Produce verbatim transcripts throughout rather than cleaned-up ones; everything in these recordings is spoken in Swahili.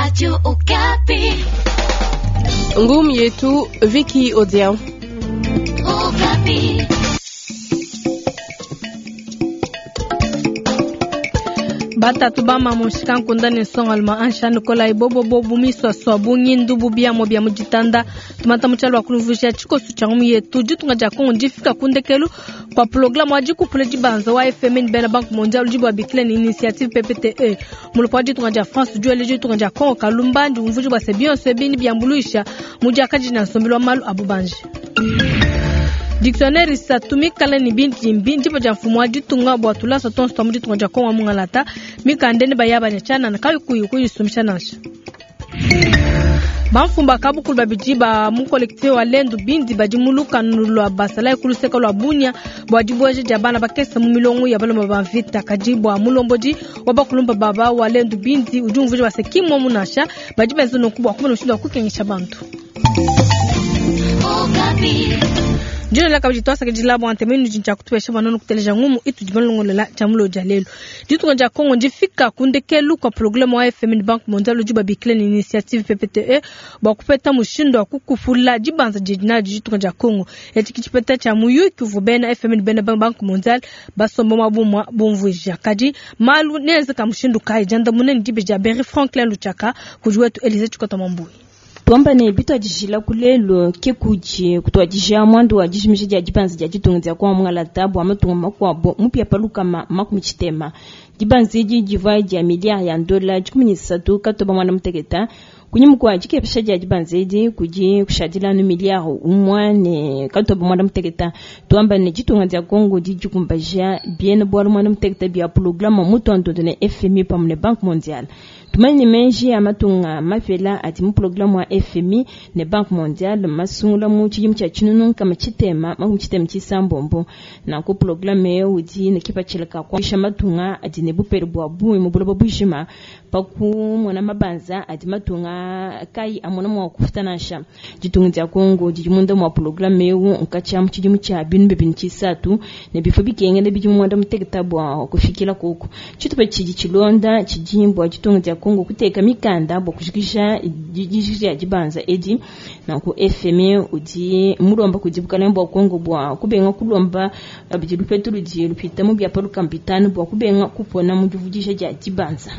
Radio Okapi. Ngum yetu Vicky Odian. Okapi. Bata tubama mushikan kundani song alma ansha nukola ibobo bobo miso swabu nyindu bia mo bia mujitanda tumata mchalo akuluvusha chiko suchangu yetu jitunga jakongo jifika kundekelu kwa programu wajiku puleji banza wa F M N bena Banque Mondiale jibu abikile ni initiative P P T E mulupo jitunga ja France juele jitunga jakongo kalumba ndi mvuji wa sebion sebini biambuluisha mujakaji na sombilo malu abubanji. Dictionnaire satumi kala ni binti binti pa jamfumo ajitunga bwatula saton stomu jitunga jakongo mungalata mikandene bayaba nyachana na kayu kuyu kuyu sumshanasha. Banfumba kabukulu babijiba mu collecte wa lendu bindi bajimuluka nulwa basala ikuluseka lwa bunya bwajiboje jabana bakesa mu milongo ya baloma banvita kajibwa mulomboji wabakulumba baba wa lendu bindi ujumvuje basekimo munasha bajibenzo nokubwa kuma noshinda kukengisha bantu. Okapi. Jina la kabiji tosa kejila bo antemenu jinja kutubesha banonu kuteleja ngumu itu jibanongo la jamulo jalelo. Jitu nganja kongo njifika kundekelu kwa programu wa F M N Banque Mondiale juba bikile ni initiative P P T E ba kupeta mushindo wa kukufula jibanza jijina jitu nganja kongo. Eti kichipeta cha muyu kuvubena F M N bena Banque Mondiale basombo mabumwa bomvuja. Kaji malu neze kamushindu kai janda muneni jibeja Berry Franklin Luchaka kujuwetu Elize Chukota Mambui. Tuamba ne bitu ajishila kulelo kekuji kutuajishia mwandu wajishimishi ya jibanzi ya jitungi ya kwa mwala tabu wa mtu kwa mpia paluka makumichitema. Jibanzi ji jivai ya milia ya ndola jukumini satu katoba mwana mteketa. Kunyimu kwa jike pishaji ya jibanzi ji kuji kushadila nu milia umwane katoba mwana mteketa. Tuamba ne jitungi ya Kongo di jukumbajia biene buwalu mwana mteketa biya programa mutu andodone F M I pa mune Banque Mondiale. Tumani menji ya matunga mafela ati mu programu wa F M I ne Banque Mondiale masungula mu chijim cha chinunu kama chitema makum chitema chisambombo na ko programu ye uji ne kipa chileka kwa bisha matunga ati ne buperi bwa bui mu bulobo bwishima paku mwana mabanza ati matunga kai amona mu kufutanasha jitungi ya Kongo jijimunda mu programu ye nkacha mu chijim cha binu bibini chisatu ne bifobi kengene bijimu mwanda mutegeta bwa kufikira koko chitupe chiji chilonda chijimbo jitungi ya Kongo kuteka mikanda bo kushikisha jijishya jibanza edi na ku F M I uji mulomba kujibuka lembo Kongo bwa kubenga kulomba abijiru petru ji lupita mu bya paru kampitani bwa kubenga kupona mu jivujisha jibanza.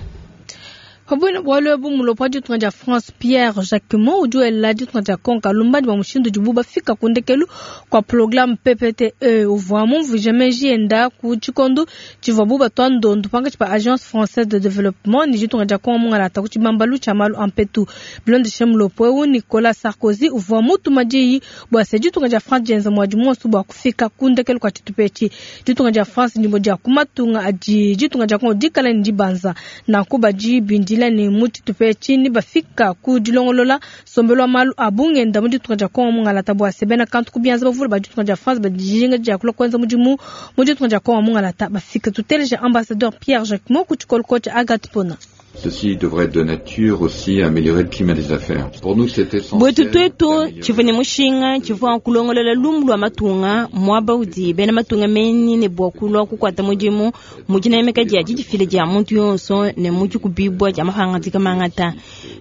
Habuna wale bu mulopaji tunja France Pierre Jacquemont uju elaji tunja konka lumba di mushindu jibuba fika kundekelu kwa programme P P T E uvamu vujemeji enda ku chikondo chivabuba tondo ndupanga chipa Agence Française de Développement ni jitu tunja konga mungala ta ku chibambalu chamalu ampetu blonde chemlo poe Nicolas Sarkozy uvamu tumaji bwa seji tunja France jenza mwajumo suba kufika kundekelu kwa chitupechi jitu tunja France ni moja kumatunga aji jitu tunja konga dikala njibanza na kuba ji bindi ni muti tupe chini bafika kudilongolola sombelo malu abunge ndamuji tukaja kwa mungala tabwa sebena kantu kubianza bavula bajitu tukaja France badijinga jakula kwanza mujimu muji tukaja kwa mungala tabwa fika tuteleja ambassadeur Pierre Jacquemont kuchukol coach Agathe Pona. Ceci devrait être de nature aussi à améliorer le climat des affaires. Pour nous, c'est essentiel. Bwetutueto chifanye mushinga chifa kulongolola lumlu wa matunga mwaba uzi bena matunga meni ne bwakulwa kukwata mujimu mujina emekaji ya jijifile ja muntu yonso ne muju kubibwa ja mahanga zika mangata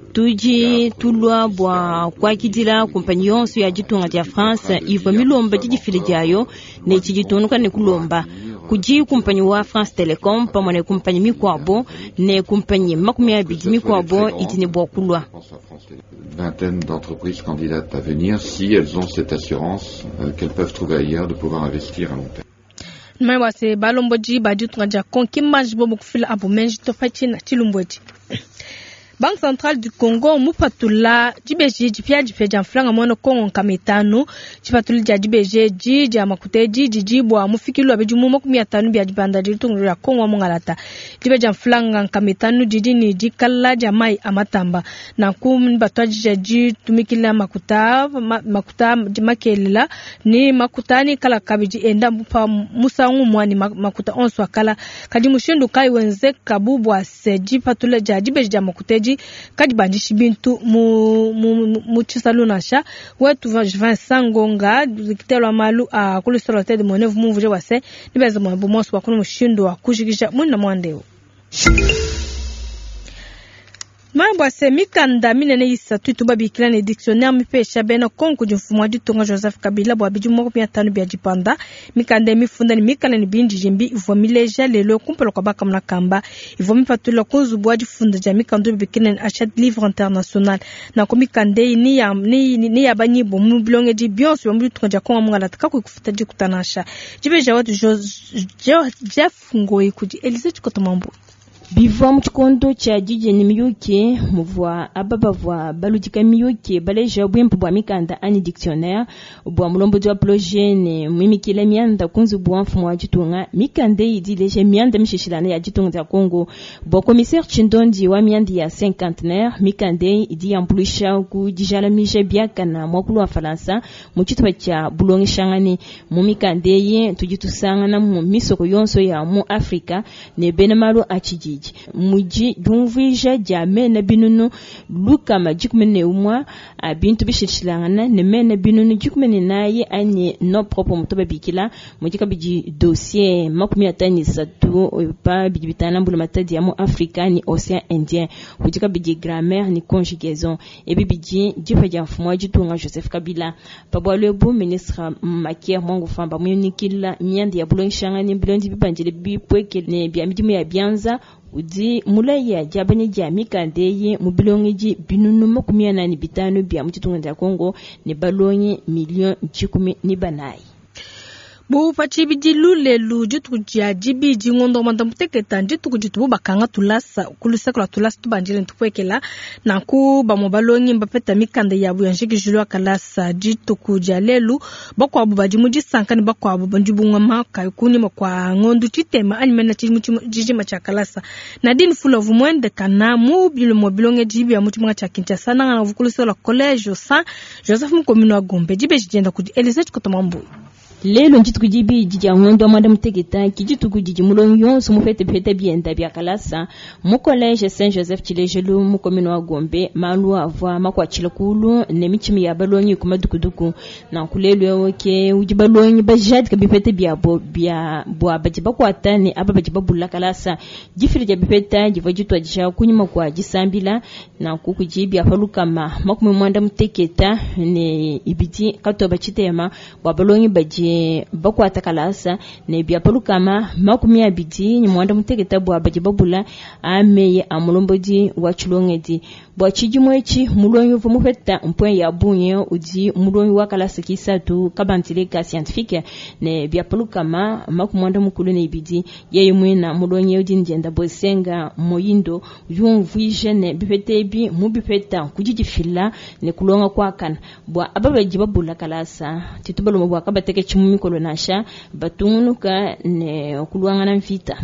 tuji tulwa bwa kwa kidila kompanyi yonso ya jitunga ja France iva milomba jijifile jayo ne chijitunuka ne kulomba kuji kumpanyi wa France Telecom pamone kumpanyi mikwabo ne kumpanyi makumi abidi mikwabo itine bwakulwa. Vingtaine d'entreprises candidates à venir si elles ont cette assurance euh, qu'elles peuvent trouver ailleurs de pouvoir investir à long terme. Mwa se balomboji bajitu ngaja konki majbo mukufila abu menji tofachi na chilumboji. Banque Centrale du Congo mupatula jibeji jipya jipya jamflanga mwana Kongo kametano jipatuli jajibeje jija makuteji jijibwa mufikilu abejumu makumi atanu bya jibanda jitungu ya Kongo mungalata jibe jamflanga kametano jidini jikalla jamai amatamba na kum batwaji jaji tumikila makuta ma, makuta makelela ni makutani kala kabiji enda mupa musangu mwani makuta onswa kala kadi mushindu kai wenze kabubwa se jipatula jajibeje jamakuteji kadi bandishi bintu mu mu mu chisalunasha wetu Vincent Ngonga dikitelo malu a kulisoro tede monevu mu vuje wase nibeza mu bomoso bakunu mushindo wa kujikisha munna mwandeo. Mambo asemika ndamine ne isatu tubabi kila ne dictionnaire mipesha bena konku jumfumo di tonga Joseph Kabila bo abiju mo pia tanu bia jipanda mikande mifunda ni mikala ni binji jimbi ivomileja lelo kumpelo kwa baka mna kamba ivomi patula kunzu bo ajifunda ja mikando bikine ni achat livre international na ko mikande ni ya ni ni ya banyi bo mu blonge di bionso mu tonga kwa mwala taka kufuta di kutanasha jibe jawatu Jeff Ngoi kuji Elise chikotomambo Bivwa mchikondo cha jiji ni miyuki mvwa ababa vwa balujika miyuki baleja bwempu bwa mikanda ani dictionnaire bwa mulombo jwa plogene mwimikile mianda kunzu bwa mfumu wa jitunga mikande idi leje mianda mishishilane ya jitunga za Kongo bwa commissaire Chindondi wa miandi ya cinquantenaire mikande idi ya mpluisha ku dijala mije biaka na mwakulu wa Faransa mchitwa cha bulongi shangani mumikande ye tujitusanga na mu misoko yonso ya mu Afrika ne benemalu achiji muji dumvija jame na binunu luka majikumene umwa bintu bishishilangana ne mena binunu jikumene naye anye no propre mutoba bikila mujika biji dossier makumi atani satu pa biji bitana mbula matadi ya mu Afrika ni Océan Indien mujika biji grammaire ni conjugaison ebi biji jifa ja mfumo jitunga Joseph Kabila pabwalebu ministre Makier Mwangu famba munikila nyandi ya bulonshanga ni bilondi bibanjele bipweke ne biamidimu ya bianza uji mulaya jabanye jamika ndeye mubilongiji binunu makumia na ni bitano bia mchitunga nda Kongo ni balonye milion chikumi ni banayi. Bu fachi bidi lule lu jitu jia jibi jingondo mandamuteke tanjitu kujitu bakanga tulasa kulisa kula tulasa tubanjile ntukwekela na ku bamobalongi mbapeta mikanda yabu yanjiki julu akalasa jitu kujia lelu bako abu bajimuji sankani bako abu banjibunga maka kuni makwa ngondu chitema animena jijima chakalasa na dini fula vumwende kana mu bilu mobilonge jibi ya mutu mga chakincha sana nga vukulisa la college sa Joseph Mkomino wa Gombe jibe jijenda kudi Elise chikotomambu lelo njitu kujibi jiji ngondo mwanda mutegeta kijitu kujiji mulonyo sumu fete fete bienda bia kalasa mu college Saint Joseph Chilejelu mu commune wa Gombe malu avwa makwa chilekulu ne michimi ya balonyi kumadukuduku na kulelo woke ujibalonyi bajad kabifete bia bo bia bo abajiba kwatani ababajiba bulla kalasa jifiri ja bifeta jivajitu ajisha kunyima kwa jisambila na kukujibi afalukama makumi mwanda mutegeta ne ibiti katoba chitema wa balonyi baji bakwa takalasa ne bia palukama makumi abiti ni mwanda mutegeta bwa bajibabula ameye amulomboji wa chulongedi bwa chijimwechi mulonyo vumufeta mpwe ya bunye uji mulonyo wa kalasa kisatu kabantile ka scientifique ne bia palukama makumwanda mukulu ne ibidi yeye mwina mulonyo udi njenda bosenga moyindo yumvije ne bifetebi mubifeta kujijifila ne kulonga kwa kana bwa ababajibabula kalasa titubalo mubwa kabateke mumikolo nasha batungunuka ne kulwangana mfita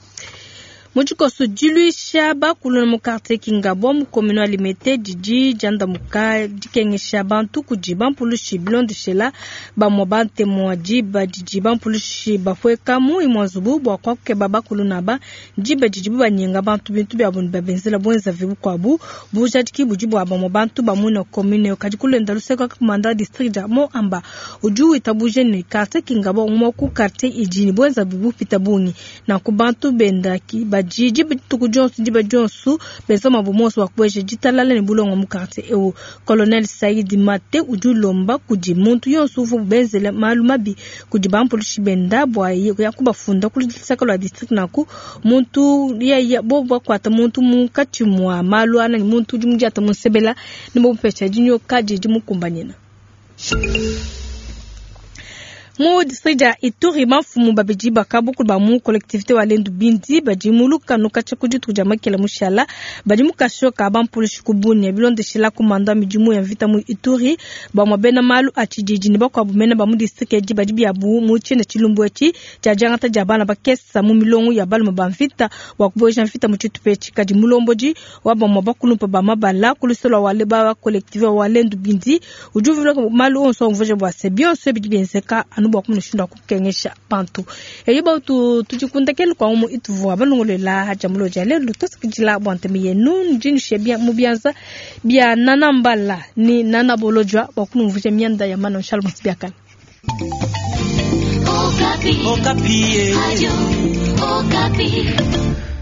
Mujiko sujiluisha ba kulona mukarte kingabo mu komino alimete jiji janda muka dikengesha bantu kujiba mpulushi blonde shela ba mobante moajiba jijiba mpulushi bafweka mu imwazubu bwa kwa ke baba kulona ba jiba jijibu banyenga bantu bintu bya buntu babenzela bwenza vibu kwabu bujatiki bujibu aba mobantu ba muno komino kajikulenda luseka komanda district mo amba uju itabuje ne karte kingabo mo ku karte ijini bwenza vibu pitabuni na kubantu benda ki jiji bituku jonsu jiba jonsu bezoma bumoso wakweje jitalala ni bulongo mukarte ewo Colonel Saidi Mate ujulomba kuji muntu yonsu ufu benzele malumabi kuji bampulushi benda bwa yakuba funda kulisaka la district naku muntu ya ya bobo kwata muntu mukati mwa malu ana ni muntu jumja tamusebela ni mbupecha jinyo kaji jimukumbanyena Mu distrija Ituri mafumu babiji bakabuku ba mu collectivité walendu bindi bajimulu kanuka chakujitu jama kila mushala bajimu kashoka bampulushi kubuni bilonde shila kumanda mijimu ya vita mu Ituri ba mabena malu achijiji ni bakwa bumena ba mu district eji bajibi abu mu chene chilumbuechi jajangata jabana bakesa mu milongu ya balu mabamvita wakuboja mvita mu chitupechi kadi mulomboji waba mabakulu pa ba mabala kulisolo wale ba collectivité walendu bindi ujuvilo malu onso mvoje bwa sebion sebijibenzeka nubo kumushinda kukengesha bantu eyiba tu tujikundakele kwa umu ituvu abalungulela hajamulo jale lutosikijila bwantemi yenu njini shebia mubianza bia nanambala ni nanabolojwa bakunumvuje mianda ya mano shalom sibiakana Okapi Okapi Okapi